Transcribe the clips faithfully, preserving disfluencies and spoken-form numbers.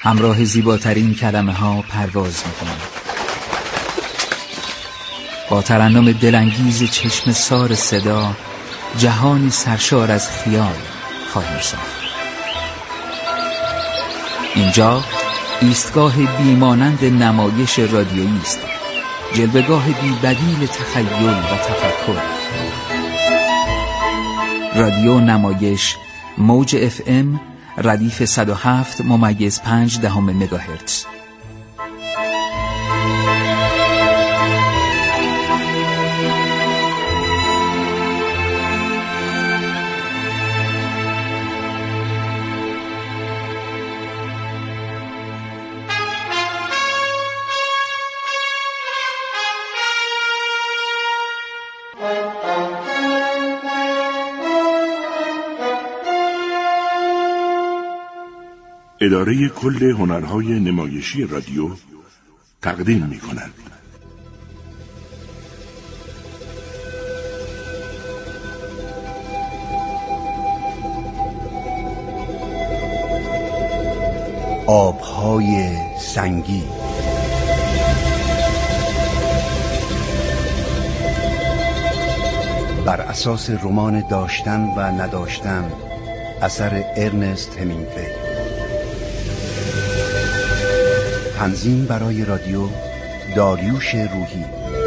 همراه زیباترین کلمه ها پرواز میکنیم. با ترنم دلانگیز چشم سار صدا جهانی سرشار از خیال خواهیم ساخت. اینجا ایستگاه بیمانند نمایش رادیویی است، جلوه‌گاه بی‌بدیل تخیل و تفکر. رادیو نمایش موج اف ام ردیف صد و هفت ممیز پنج دهم مگاهرتز. اداره کل هنرهای نمایشی رادیو تقدیم می کند. آبهای سنگی. بر اساس رمان داشتن و نداشتن اثر ارنست همینگوی. تنظیم برای رادیو داریوش روحی.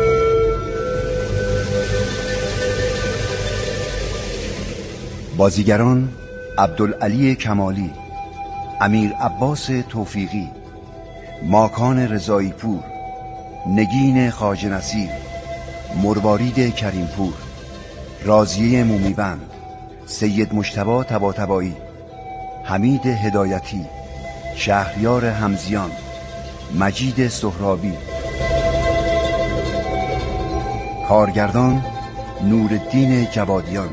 بازیگران عبدالعلی کمالی، امیر عباس توفیقی، ماکان رضایی پور، نگین خواجه نصیر، مروارید کریم پور، راضیه مومیبند، سید مجتبی طباطبایی، حمید هدایتی، شهریار همزیان، مجید سهرابی. کارگردان نورالدین جوادیان.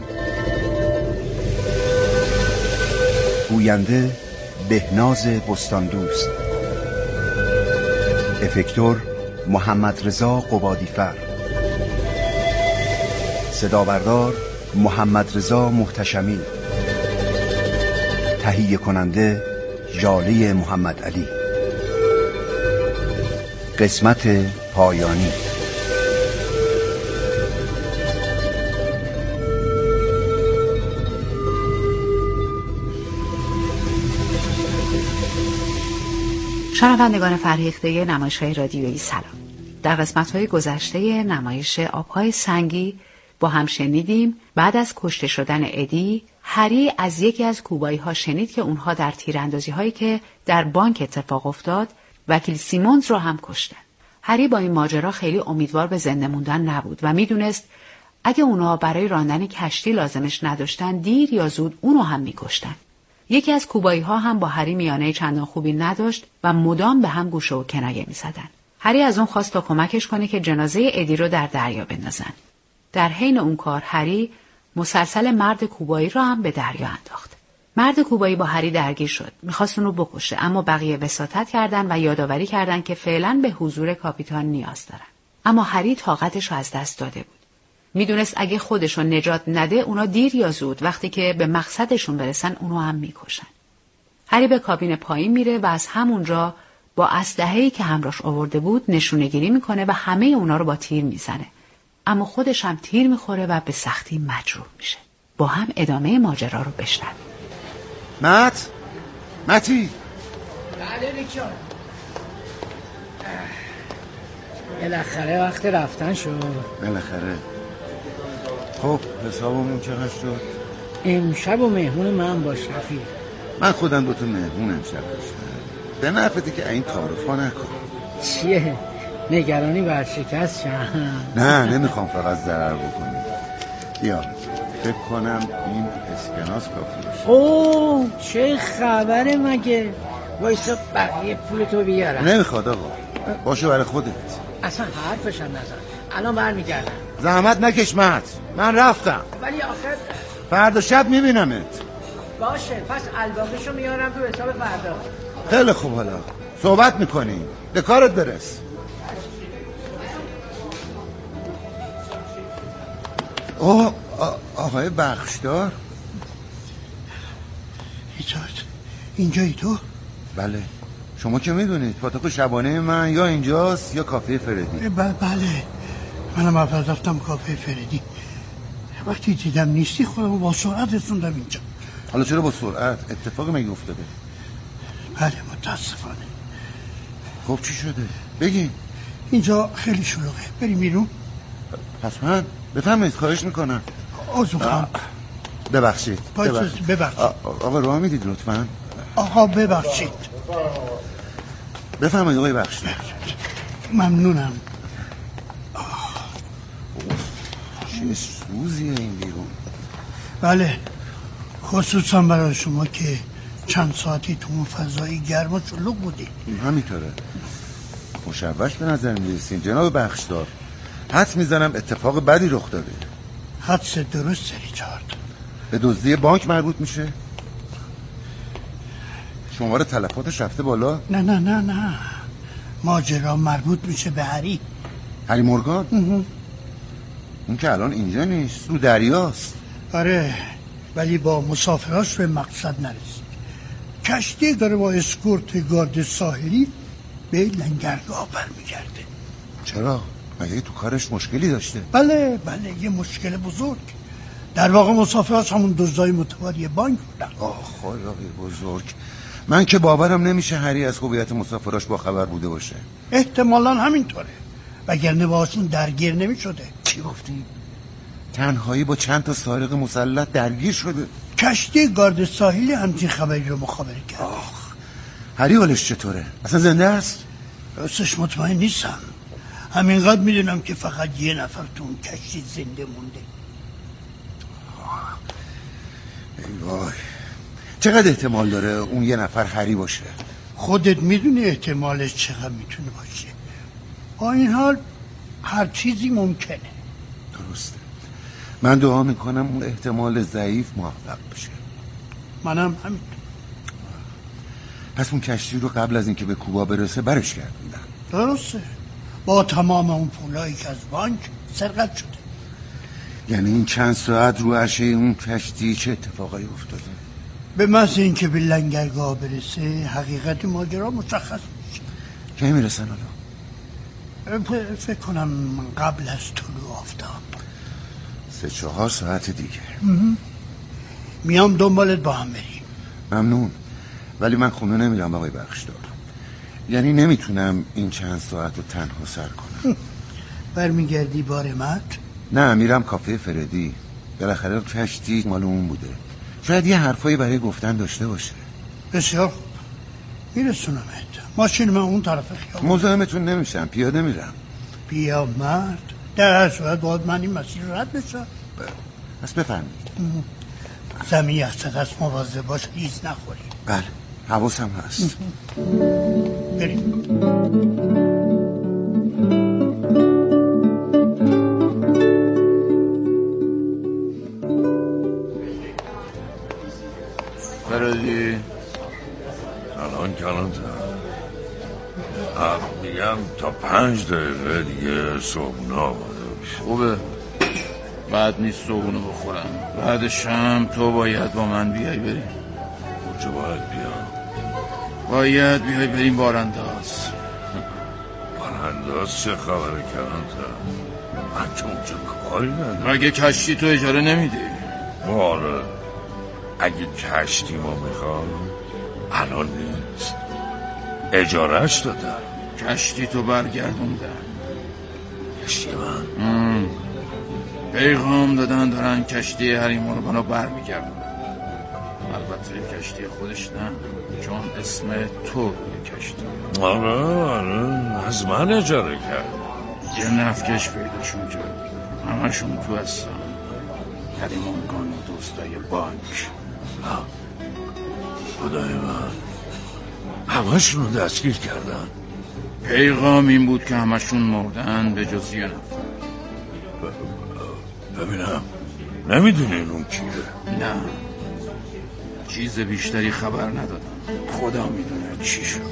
گوینده بهناز بستاندوست. افکتور محمد رضا قبادیفر. صدابردار محمد رضا محتشمی. تهیه کننده ژاله محمد علی. قسمت پایانی. شنوندگان فرهیخته نمایش‌های رادیویی سلام. در قسمت‌های گذشته نمایش آبهای سنگی با هم شنیدیم بعد از کشته شدن ادی، هری از یکی از کوبایی‌ها شنید که اونها در تیراندازی‌هایی که در بانک اتفاق افتاد وکیل سیمونز رو هم کشتن. هری با این ماجرا خیلی امیدوار به زنده موندن نبود و میدونست اگه اونها برای راندن کشتی لازمش نداشتن دیر یا زود اونو هم میکشتن. یکی از کوبایی‌ها هم با هری میانه چندان خوبی نداشت و مدام به هم گوشه و کنایه می‌زدن. هری از اون خواست تا کمکش کنه که جنازه ادی رو در دریا بندازن. در حین اون کار هری مسلسل مرد کوبایی رو هم به دریا انداخت. مرد کوبایی با هری درگیر شد. می‌خواست اون رو بکشه، اما بقیه وساطت کردن و یادآوری کردن که فعلاً به حضور کاپیتان نیاز دارن. اما هری طاقتش رو از دست داده بود. میدونست اگه خودش رو نجات نده اونا دیر یا زود وقتی که به مقصدشون برسن اونو هم میکشن. هری به کابین پایین میره و از همونجا با اسلحه‌ای که همراهش آورده بود نشونه‌گیری میکنه و همه اونا رو با تیر میزنه. اما خودش هم تیر میخوره و به سختی مجروح میشه. با هم ادامه ماجرا رو بشنویم. مت متی بله ریکان. بالاخره وقت رفتن شد. بالاخره. خب حسابمون چقدر شد؟ امشب و مهمون من باش رفیق. من خودم دو تا مهمون امشب داشتم. به نفته که این تعارفا نکن. چیه؟ نگرانی ورشکست چند؟ نه نمیخوام فقط ضرر بکنی. بیا فکر کنم این اسکناس کافی باشه. اوه چه خبره مگه؟ وایسا بقیه پولتو بیارم. نمیخواد آقا، باشه برای خودت. اصلا حرفشم نزن، الان برمیگردم. زحمت نکش مت، من رفتم. ولی آخر فردا شب میبینمت. باشه پس الباقیشو میارم تو حساب فردا. خیلی خوب، حالا صحبت میکنی، به کارت برس. اوه آقای بخشدار. ایجاد اینجایی تو؟ بله شما که میدونید پاتوق شبانه من یا اینجاست یا کافه فردی. بله منم اول رفتم کافه فردی، وقتی دیدم نیستی خودم با سرعت رسوندم اینجا. حالا چرا با سرعت؟ اتفاقی مگه افتاده؟ بله متاسفانه. خب چی شده؟ بگین. اینجا خیلی شلوغه، بریم بیرون. پس من بفهمید خواهش میکنم. عذر میخوام. ببخشید ببخشید ببخشید آقا راه میدید لطفا؟ آقا ببخشید. بفهمید آقای بخشید. ممنونم. چه سوزیه این بیرون. بله خصوصا برای شما که چند ساعتی تو اون فضایی گرم و شلوغ بودی. همینطوره. مشوش به نظر میرسین جناب بخشدار. حدس میزنم اتفاق بدی رخ داده. حدس درست ریچارد. به دزدی بانک مربوط میشه؟ شماره تلفاتش رفته بالا؟ نه نه نه نه ماجرا مربوط میشه به هری. هری مورگان؟ اون که الان اینجا نیست، رو دریاست. آره ولی با مسافراش به مقصد نرسید. کشتی داره با اسکورت گارد ساحلی به لنگرگاه برمیگرده. چرا؟ مگه تو کارش مشکلی داشته؟ بله بله یه مشکل بزرگ. در واقع مسافراش همون دزدای متواری بانک بودن. آه خدای بزرگ. من که باورم نمیشه هری از هویت مسافراش با خبر بوده باشه. احتمالاً همینطوره، وگرنه باهاشون درگیر نمیشده. چی گفتی؟ تنهایی با چند تا سارق مسلح درگیر شده؟ کشتی گارد ساحلی همچین خبری رو مخابره کرد. آخ هری حالش چطوره؟ اصلا زنده است؟ راستش مطمئن نیستم، همینقدر میدونم که فقط یه نفر تو اون کشتی زنده مونده. ای وای، چقدر احتمال داره اون یه نفر هری باشه؟ خودت میدونی احتمالش چقدر میتونه باشه. با این حال هر چیزی ممکنه. درسته. من دعا میکنم اون احتمال ضعیف محقق بشه. منم همین. پس اون کشتی رو قبل از اینکه به کوبا برسه برش گردوندن. درسته، با تمام اون پولایی که از بانک سرقت شده. یعنی این چند ساعت رو عرشه اون کشتی چه اتفاقایی افتاده؟ به محض اینکه به لنگرگاه برسه حقیقت ماجرا مشخص میشه. کی میرسن حالا؟ ف- فکر کنم قبل از طلوع آفتاب. سه چهار ساعت دیگه. میام دنبالت با هم بریم. ممنون، ولی من خونه نمیرم آقای بخشدار. یعنی نمیتونم این چند ساعت رو تنها سر کنم. برمیگردی بارمت؟ نه میرم کافه فردی. بالاخره کشتی مال اون بوده، شاید یه حرفایی برای گفتن داشته باشه. بسیار خوب، میرسونمت. ماشین من اون طرف خیابون. مزاحمتون نمیشم، پیاده میرم. بیا مرد، در هر صورت باید من این مسیر رد بشم. پس بفرمایید. زمین اصلا از مواظب باش ریز نخوری. بله حواسم هست. بریم. فردی الان کلانتر میگم تا پنج دقیقه دیگه صبحونه آماده بشه. خوبه، بعد نیست صبحونه بخورم. بعد شم تو باید با من بیای بریم. کجا باید بیام؟ باید بیای بریم بارانداز. بارانداز چه خبره کلانتر؟ من که اونجا کاری ندارم. مگه کشتی تو اجاره نمیدی؟ آره اگه کشتی ما میخواد الان نیست، اجارهش دادم. کشتی تو برگردوندن. کشتی من؟ پیغام دادن دارن کشتی هری مورگان رو برمیگردونن. البته کشتی خودش نه، چون اسم تو روی کشتی. آره آره از من اجاره کرد. یه نفکش پیداشون کرد، همشون تو هستن. هری مورگان و دوستای بانک. خدای من، همشون رو دستگیر کردن. پیغام این بود که همشون مردن به جز یه نفر. ببینم نمیدونین اون کیه؟ نه، چیز بیشتری خبر ندادم. خدا میدونه چی شده.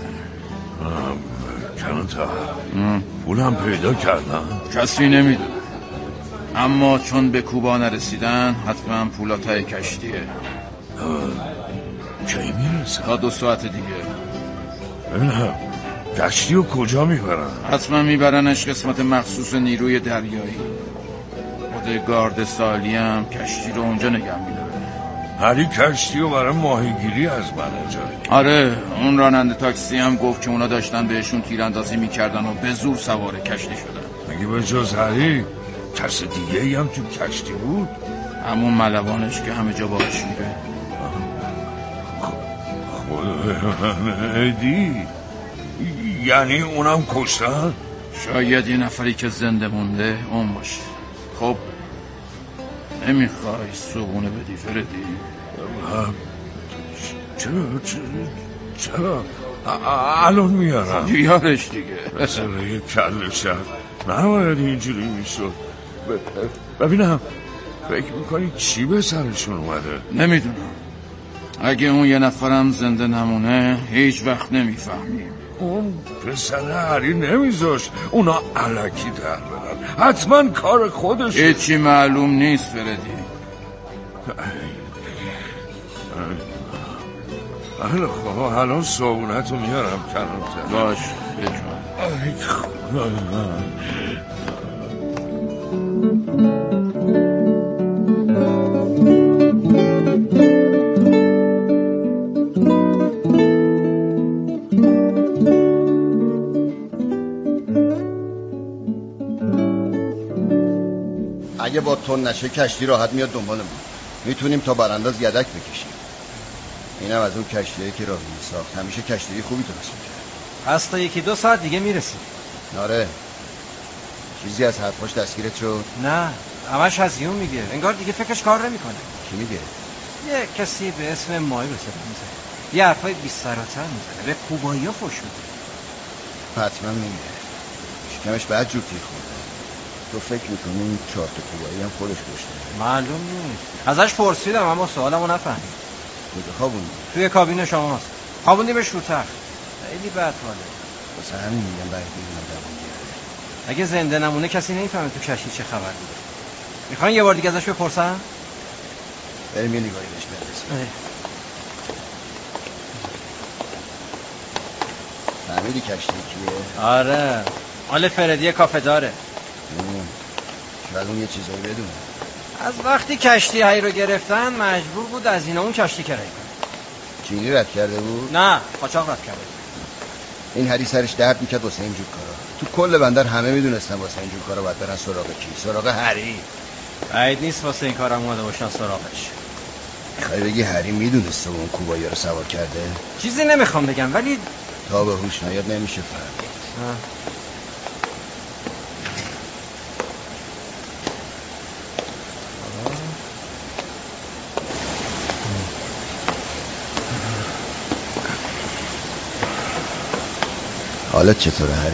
کلانتر پولم پیدا کردم؟ کسی نمیدونه، اما چون به کوبا نرسیدن حتما پولا تای کشتیه. کی میرسه؟ تا دو ساعت دیگه. ببینم کشتی رو کجا میبرن؟ حتما میبرنش قسمت مخصوص نیروی دریایی. خود گارد سالی هم کشتی رو اونجا نگه میداره. هری کشتی رو برای ماهیگیری از من اجاره. آره، اون راننده تاکسی هم گفت که اونا داشتن بهشون تیراندازی میکردن و به زور سوار کشتی شدن. مگه به جز هری کس دیگه ای هم تو کشتی بود؟ همون ملوانش که همه جا باش میره. خدا ادی، یعنی اونم کشتن؟ شاید یه نفری که زنده مونده اون باشه. خب نمیخوای صبونه بدی فردی؟ چرا چرا چرا الان میارم. بیارش دیگه. مثلا یه کل شد نباید اینجوری میشد. ببینم فکر میکنی چی به سرشون اومده؟ نمیدونم. اگه اون یه نفرم زنده نمونه هیچ وقت نمیفهمیم. اون پسر هری نمیذاشت اونا علکی در برن. حتما کار خودش. هیچی معلوم نیست فردی. بله خب الان صابونتو میارم کنارت. باش بجون. ای خدا. اگه با تون نشه کشتی راحت میاد دنبالمون. میتونیم تا برانداز یدک بکشیم. اینم از اون کشتیه که راهی ساخت. همیشه کشتی خوبی درست می‌کنه. پس تا یکی دو ساعت دیگه میرسیم. آره. چیزی از حرفاش دستگیرت شد؟ نه، همش هزیون میگه. انگار دیگه فکرش کار نمیکنه. کی میگه؟ یه کسی به اسم مای رو صدا میزنه. یه حرفای بیست سر و تر میزنه. به کوبایی‌ها فحش میده. حتما میگه. شکمش بعد جور تیر خورده. تو فکر میکنی این چهار تا کوبایی هم خودش کشته؟ معلوم نیست. ازش پرسیدم اما سوالمو نفهمید. کجا خوابوندی؟ توی کابین شماست. خوابوندیمش رو تخت. خیلی بد حاله. واسه همین میگم باید ببینم دوام بیاره. اگه زنده نمونه کسی نمیفهمه تو کشتی چه خبر بوده. میخواین یه بار دیگه ازش بپرسم؟ بریم یه نگاهی بهش بندازیم. فهمیدی کشتی کیه؟ آره، مال فردی کافه داره. شاید اون یه چیزایی بدونه. از وقتی کشتی هایی رو گرفتن مجبور بود از اینا اون کشتی کرایه کنه. چینی رد کرده بود؟ نه، قاچاق رد کرده بود. این هری سرش درد میکرد واسه اینجور کارا. تو کل بندر همه میدونستن واسه اینجور کارا باید برن سراغ کی؟ سراغ هری. بعید نیست واسه این کارا اومده باشن سراغش. میخوای بگی هری میدونسته اون کوبایی رو سوار کرده؟ چیزی نمیخوام بگم ولی تا به هوش نیاد نمیشه فهمید. حالت چطوره هری؟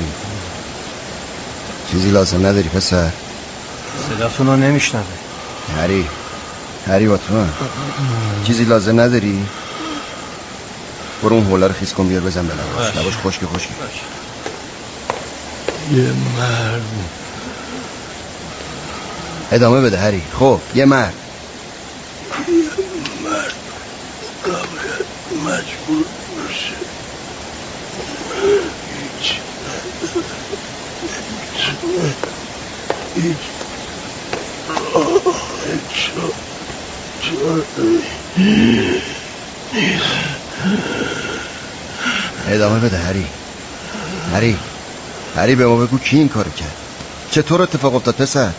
چیزی لازم نداری پسر؟ صداتون رو نمیشنوه. هری هری با تو هم چیزی لازم نداری؟ برو اون حوله رو خیز کن بیار بزن به لباش. لباش خشک خشک. یه مرد ادامه بده هری. خب یه مرد یه مرد قبل مجبور باشه هیچ نمیتونه هیچ راه چاره نیست. ادامه بده هری. هری هری به ما بگو کی این کارو کرد؟ چطور اتفاق افتاد پسر؟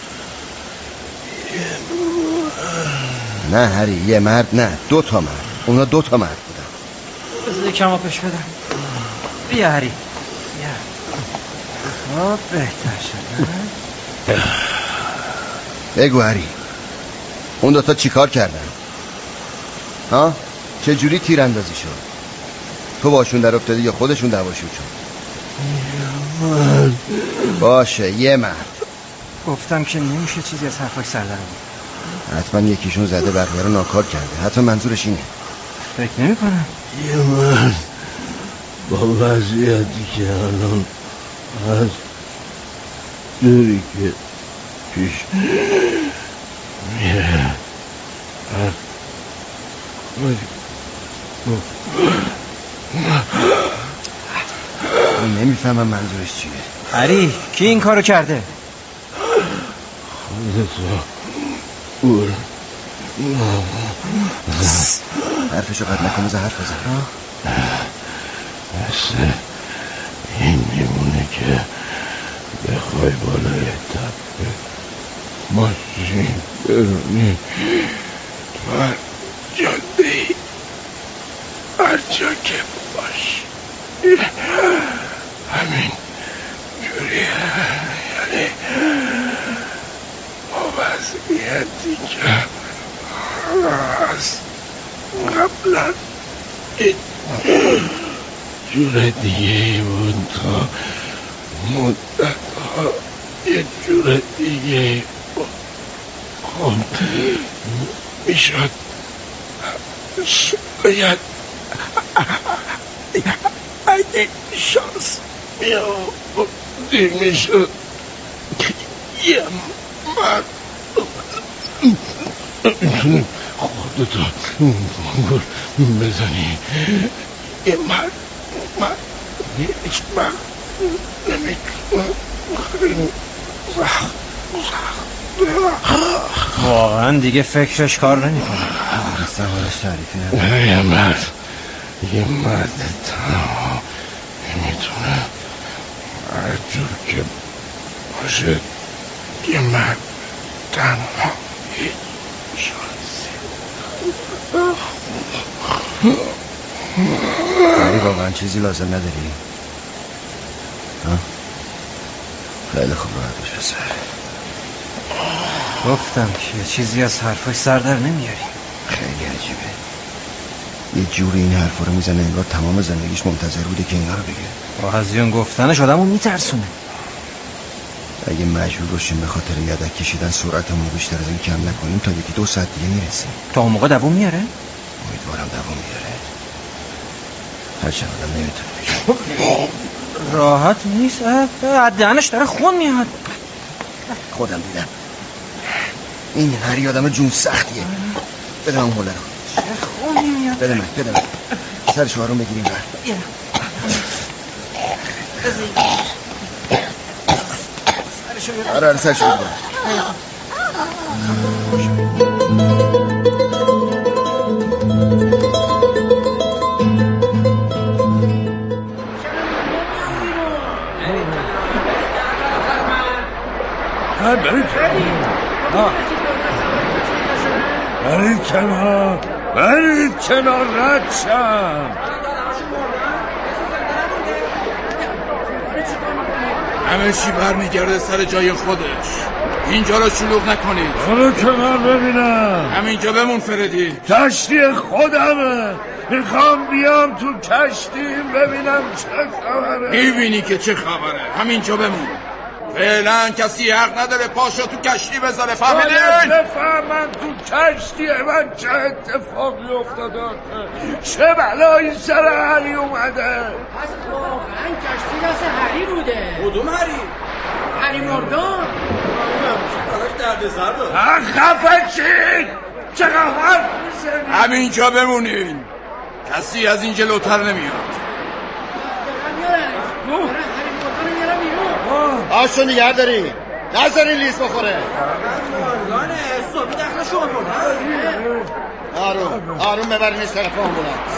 نه هری یه مرد نه دو تا مرد. اونا دو تا مرد بودن. بذار یکم آبش بدم. بیا هری بیا. خب بهتر شد. بگو هری اون دوتا چی کار کردن؟ ها؟ چه جوری تیراندازی شد؟ تو باشون در افتادی یا خودشون دعواشون شد؟ مرد باشه یه مرد. گفتم که نمیشه چیزی از حرفاش سر در آورد. حتما یکیشون زده بقیه رو ناکار کرده. حتی منظورش اینه. فکر نمی کنم. یه مرد با وضعیتی که الان از دوری که پیش میره این نمیفهمم منظورش چیه. هری کی این کارو کرده؟ خودتو اور حرفشو قد نکن بذار حرف بزن. مثل این میمونه که بخوای بالای تپه ماشین برونی تو هر جاده ای هر جا که باشی همین جوریه. یعنی وضعیتی که هست قبلا جور دیگه بود تا مدت ها یه جور دیگه بود. خب میشد شاید اگه شانس میابودی میشد یه مرد خودتو بزنی یه مرد مرد هیچ مرد نمیتونه خیلی سخت سخت واقعا دیگه فکرش کار نمیکنه. سوارش تعریفی نداره. یه مرد یه مرد تنها میتونه هر جور که باشه یه مرد تنها هیچ شانسی. ولی واقعا چیزی لازم نداری؟ ها؟ خیلی خوب راحت باشه سر. گفتم که چیزی از حرفاش سر در نمیاری. خیلی عجیبه. یه جوری این حرفا رو میزنه انگار تمام زندگیش منتظر بوده که اینا رو بگه. با هزیون گفتنش آدمو میترسونه. اگه مجبور باشیم به خاطر یدک کشیدن سرعتمون بیشتر از این کم نکنیم تا یکی دو ساعت دیگه میرسیم. تا اون موقع دوام میاره؟ امیدوارم دوام میاره. هرچند آدم نمیتونه بگه. راحت نیست. دهنش داره خون میاد. خودم دیدم. این هری آدم جون سختیه. بده من حوله رو. خون میاد. بده من بده من سرشو آروم بگیریم بر. آره آره سرشو بگیریم. برید برید کنار برید کنار رد شم. همه چی برمیگرده سر جای خودش. اینجا رو شلوغ نکنید. برو کنار ببینم. همینجا بمون فردی. کشتی خودمه. میخوام بیام تو کشتیم ببینم چه خبره. میبینی که چه خبره. همینجا بمون. فعلا کسی حق نداره پاشو تو کشتی بذاره. فهمیدین؟ بفهمم تو کشتیه من چه اتفاقی افتاده. چه بلایی سر هری اومده. پس واقعا کشتی دست هری بوده. کدوم هری؟ هری مردان. درد سر داره. خفه چی؟ چقدر حرف میزنی؟ همینجا بمونین. کسی از این جلوتر نمیاد. آشو نگه داری نذارین لیز بخوره. آروم آروم ببرینش طرف آمبولانس.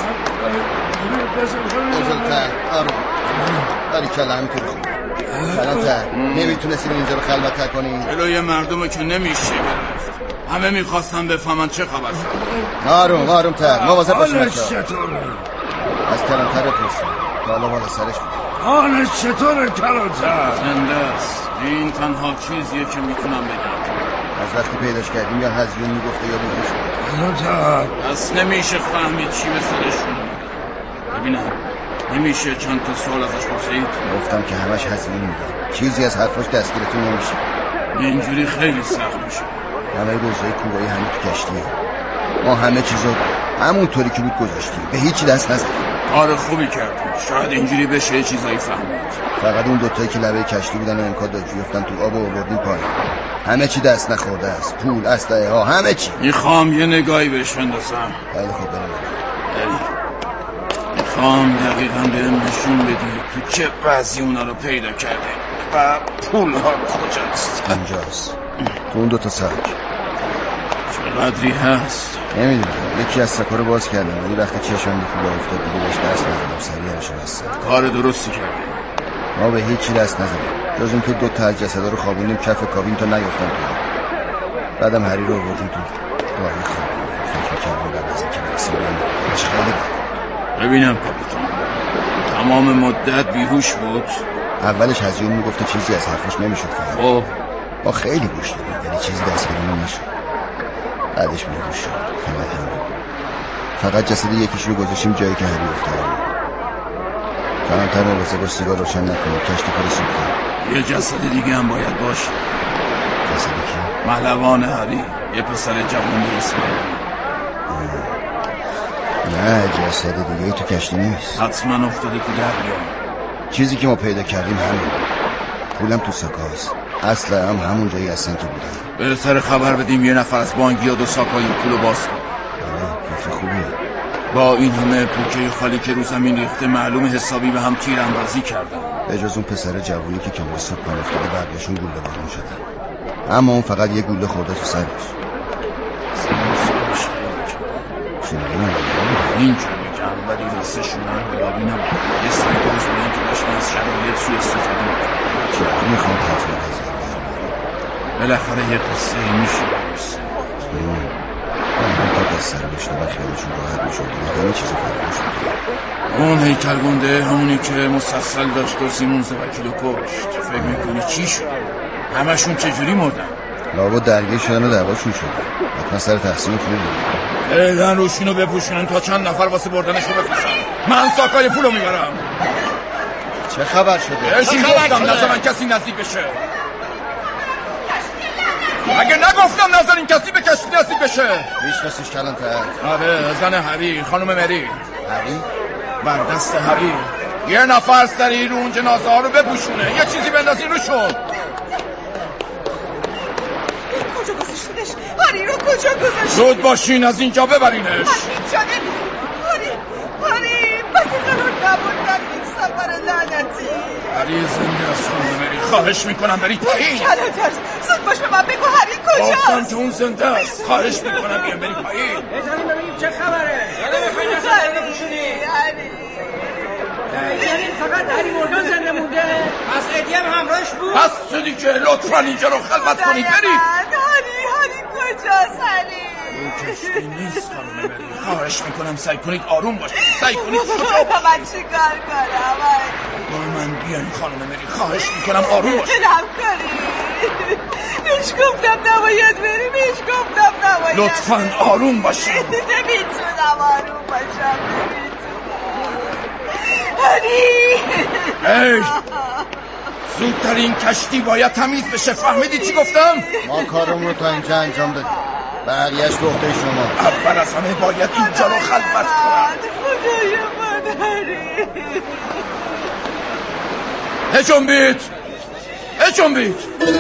بزرگتر آروم داری کلا همینطور کلانتر. نمیتونستین اینجا رو خلوت کنین. جلوی مردمه که نمیشه گرفت. همه میخواستن بفهمن چه خبر شد. آروم آروم تر مواظب باشین حالش بچه‌ها. چطوره؟ از کلانتر بپرسین که حالا بالا سرش بود. حالش چطوره کلانتر؟ زنده است. این تنها چیزیه که میتونم بگم. از وقتی پیداش کردیم یا هزیون میگفته یا بیهوش بود. کلانتر پس نمیشه فهمید چی به سرشون. ببینم نمیشه چند تا سوال ازش پرسید. گفتم که همش هزیون میگه. چیزی از حرفاش دستگیرتون نمیشه. اینجوری خیلی سخت میشه. همه روزهای کوبایی همه تو کشتیه. ما همه چیزو همونطوری که بود گذاشتیم. به هیچی دست نزدیم. کار خوبی کردی. شاید اینجوری بشه چیزایی فهمید. فقط اون دوتایی که لبه کشتی بودن و امکان داشت بیفتن تو آب و آوردیم پایین. همه چی دست نخورده است. پول، اسلحه ها، همه چی. میخوام یه نگاهی بهش بندازم. خیلی خوب بریم. بریم. میخوام دقیقا بهم نشون بدی تو چه بعضی اونا رو پیدا کرده و پول ها کجاست. اینجاست تو اون دوتا ساک. چقدری هست؟ نمیدونم، یکی از سکا رو باز کردم ولی وقتی چشم به پول افتاد دیگه بهش دست نزدم. سریعش بستم. کار درستی کردی. ما به هیچی دست نزدیم جز اینکه دو تا از جسدا رو خوابوندیم کف کابین تا نیفتن تو. بعدم هری رو آوردیم تو داری خوابوندیم. فکر می‌کردم بعد از اینکه برسیم بیام خیلی بد. ببینم کاپیتان تمام مدت بیهوش بود؟ اولش هزیون میگفت چیزی از حرفش نمیشد فهمید. خب ما خیلی گوش دادیم ولی چیزی دستگیرمون نشد. بعدش بیهوش شد. فقط همین. فقط جسد یکیش رو گذاشتیم جایی که هری افتاده بود. کمتر مواظب باش سیگار روشن نکنیم کشتی پر سوخته. یه جسد دیگه هم باید باشه. جسد کی؟ مهلوان هری، یه پسر جوان به اسم نه جسد دیگه تو کشتی نیست. حتما افتاده تو دریا. چیزی که ما پیدا کردیم همین. پولم تو ساکاست. اصلا هم همون جایی هستن که بودن. بهتر خبر بدیم یه نفر از بانگی دو ساکای پولو باز کن. آره فکر خوبیه. با این همه پوکه خالی که رو زمین ریخته معلوم حسابی به هم تیر اندازی کردن. به جز اون پسر جوونی که کم صبح پا افتاده بقیه‌شون گوله بارون شدن. اما اون فقط یه گوله خورده تو سرش. شنیدیم این که میگم ولی راستشون هم بیابی نبود. یه سری دوز بودن که داشتن از شرایط سوی استفاده میکنن. چرا میخوان تطبیق قضیه بالاخره یه قصه میشه برسه. من تا قصه رو بشنه و خیالشون راحت میشد دیگه همه چیز فراموش میکنه. اون هیکل گنده همونی که مسلسل داشت و سیمون زوکیلو کشت. فکر میکنی چی شد؟ همشون چجوری مردن؟ لابد درگیر شدن و دعواشون شده. حتما سر تقسیم پول بود. ایدن روشینو بپوشونن تا چند نفر واسه بردنشو بفرستن. من ساکای پولو میبرم. چه خبر شده؟ اشی گفتم نظرن کسی نزدیک بشه. اگه نگفتم نظرین کسی به کشتی نزدیک بشه. میشناسیش کلانتر؟ آره زن هری، خانم مری. هری؟ بر دست هری یه نفر سریع رو اون جنازه ها رو بپوشونه. یه چیزی بندازین روشون. کجا گذاشتینش؟ هری رو کجا گذاشتین؟ زود باشین از اینجا ببرینش. من اینجا نمیدونم. هری هری پس قرار نبود در این سفر لعنتی. هری زنده از خانم مری. خواهش میکنم برید پایین. کلانتر زود باش به من بگو هری کجاست؟ گفتم که اون زنده است. خواهش میکنم بیان برید پایین. بزنیم ببینیم چه خبره. یاده بخواین نسل رو بپوشونی. هری یعنی فقط هری مورگان زنده مونده. پس ادی هم همراهش بود. پس شدی که لطفا اینجا رو خلوت کنید برید. هری هری کجاست هری؟ او کشتی نیست خانم مری. خواهش میکنم سعی کنید آروم باشید. سعی کنید شجاع من چی کار کنم؟ با من بیاین خانم مری. خواهش میکنم آروم باشید. نم کنید. بهش گفتم نباید بریم. بهش گفتم نباید. لطفا آروم باشید. نمیتونم آروم باشم. نمیتونم. هری ای زودترین کشتی باید تمیز بشه. فهمیدی چی گفتم؟ ما کارمون رو تا اینجا انجام دادیم. بقیه‌اش به عهده شما. اول از همه باید اینجا رو خلوت کنم. خدای من هری. هجنبید هجنبید.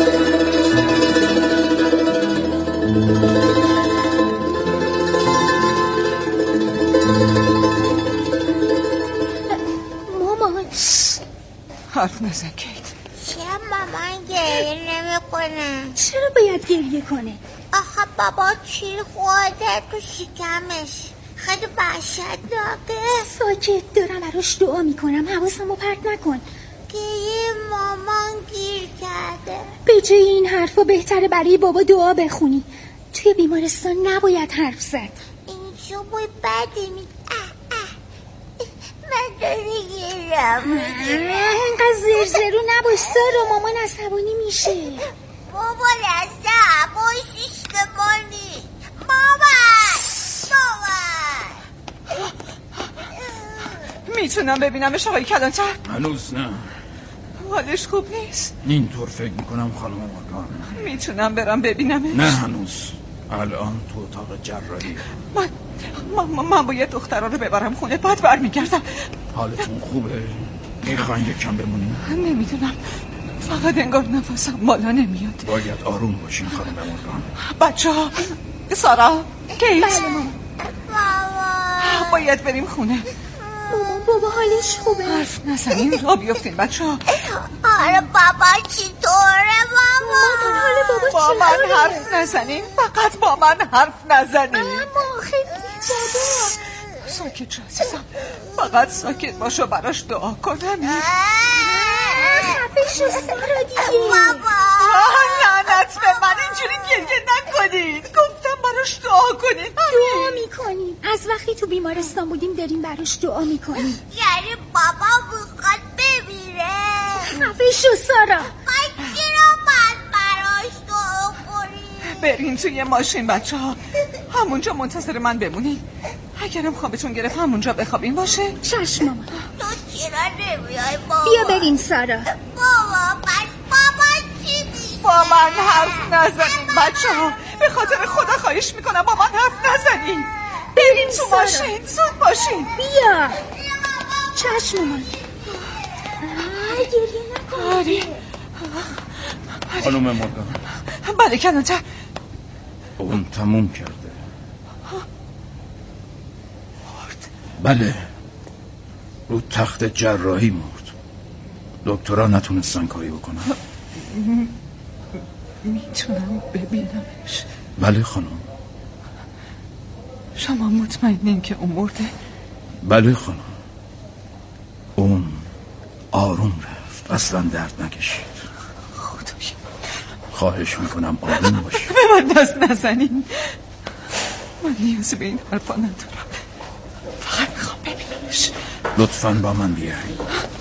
حرف نزن کیت. چرا مامان گریه نمی کنه؟ چرا باید گریه کنه؟ آخه بابا چیر خورده تو شکمش. خیلی وحشتناکه. ساکت دارم براش دعا میکنم. حواسمو پرت نکن. گریه مامان گیر کرده. به جای این حرفا بهتره برای بابا دعا بخونی. توی بیمارستان نباید حرف زد. اینجا بوی بدی می من داری گیرم اینقدر زرزرو نباش سارا. مامان عصبانی میشه. بابا لحظه بایشیش که مانی. مامان مامان میتونم ببینمش آقای کلانتر؟ هنوز نه. حالش خوب نیست. اینطور فکر میکنم خانم مورگان. میتونم برم ببینمش؟ نه هنوز. الان تو اتاق جراحی. من من, من باید دخترها رو ببرم خونه بعد برمیگردم. حالتون خوبه؟ میخواین یکم بمونیم؟ نمیدونم فقط انگار نفسم بالا نمیاد. باید آروم باشین خانم مورگان. بچه ها سارا کیت مامان باید بریم خونه. مامان با حالش خوبه؟ حرف نزنین را بیفتین بچه ها. آره بابا چطوره بابا؟ مامان حال بابا با چطوره؟ من حرف نزنین، فقط با من حرف نزنین. اما خیلی بابا ساکت شو عزیزم، فقط ساکت باشو براش دعا کنم. خفه شو سارا دیگه. بابا لعنت به من، اینجوری گریه نکنین، گفتم براش دعا کنین. دعا میکنیم، از وقتی تو بیمارستان بودیم داریم براش دعا میکنیم. یعنی بابا میخواد بمیره؟ خفه شو سارا. من چرا باید براش دعا کنیم؟ برین توی ماشین بچه ها، همونجا منتظر من بمونین. اگرم خوابتون گرفت همونجا بخوابین باشه. چشم مامان. تو چرا نمیای بابا؟ بیا بریم سارا. بابا بس بابا چی میشه؟ با من حرف نزنین بچه ها، به خاطر خدا خواهش میکنم با من حرف نزنین. بریم تو ماشین، زود باشین. بیا. چشم مامان. گریه نکن. آری خانم مردم. بله کلانتر. اون تموم کرده. بله، رو تخت جراحی مرد. دکترها نتونستن کاری بکنن. میتونم ببینمش؟ بله خانم. شما مطمئنین که اون مرده؟ بله خانم، اون آروم رفت، اصلا درد نکشید. خدای خواهش میکنم آروم باشید. به من دست نزنین، من نیازی به این حرفا ندارم، فقط میخوام ببینمش. لطفاً با من بیایید.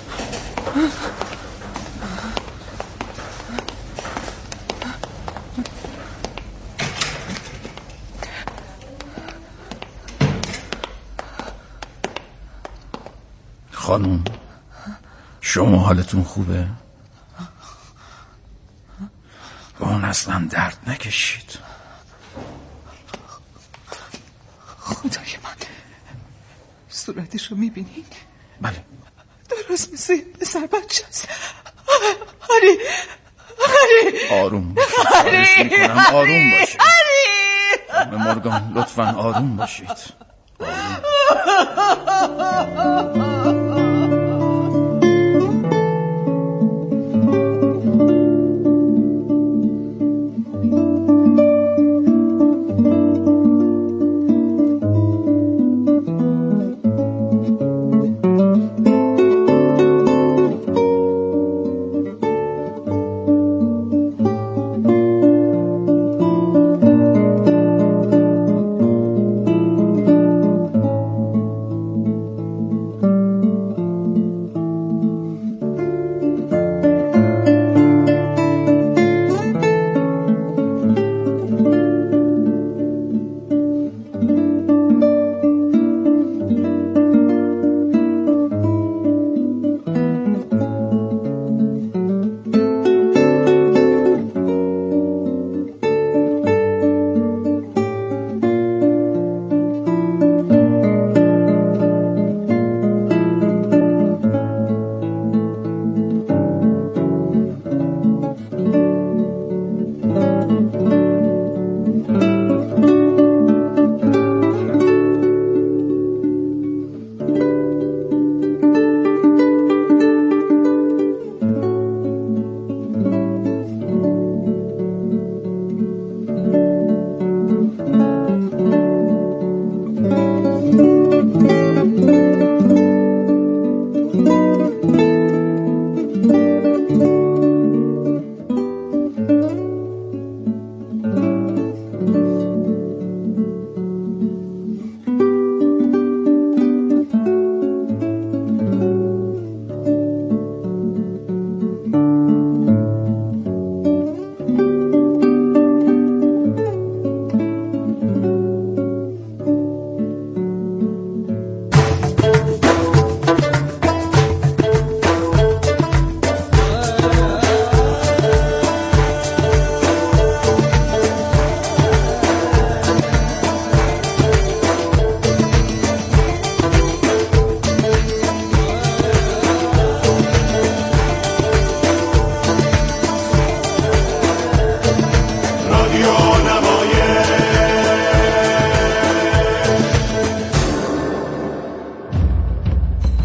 خانم، شما حالتون خوبه؟ اون اصلا درد نکشید. خدای من، صورتشو میبینین؟ بله. درست مثل پسر بچه است. هری هری آروم باشید، خواهش میکنم آروم باشید. هری خانم مورگان لطفاً آروم باشید. آروم.